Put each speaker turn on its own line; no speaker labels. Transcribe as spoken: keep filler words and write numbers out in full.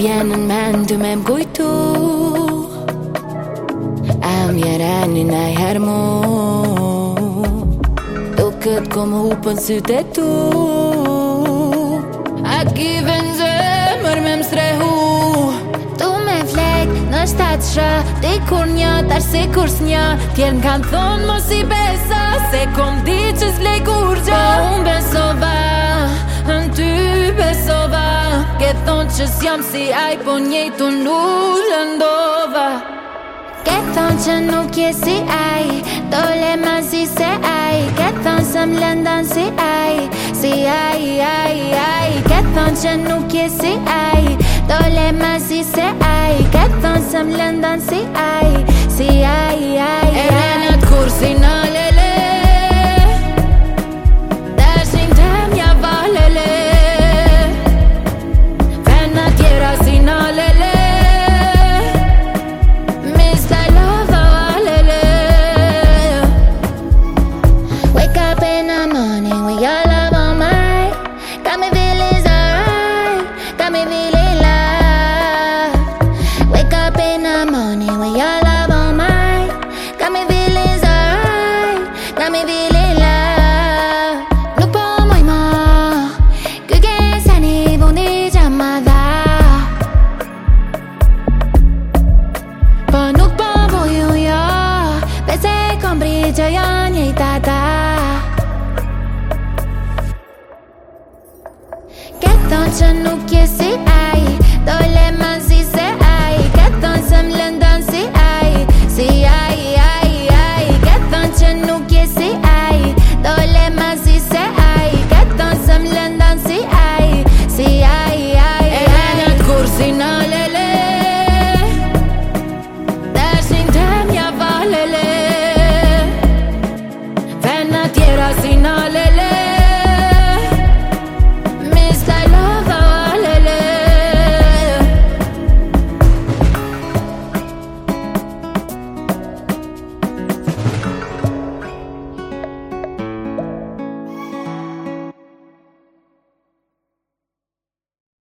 vjen në men ty me m'kujtu A mjereni najher mu Do këtë kom hupën sytë e tu A kive në zemër me m'strehu Tu me flet në shtatë shë Ti kur një tash si kur s'një Tjerën kanë thonë mos i besa Se kom di që s'vlej kur gjë Po unë besova Në ty besova Ke thonë që s'jam si aj Po njejtu nuk lëndova Ke thonë që nuk je si aj Dole ma zi se aj Ke thonë se m'lëndan si aj Si aj, aj, aj Ke thonë që nuk je si aj Dole ma zi se aj Ke thonë se m'lëndan si aj Si aj, aj, aj E renat kur si në lele Dashin tem ja valele Vena tjera si në lele Që janë njëjtata Ke thonë që nuk je si aj Dole ma zi se aj Ke thonë se m'lëndan si aj Si aj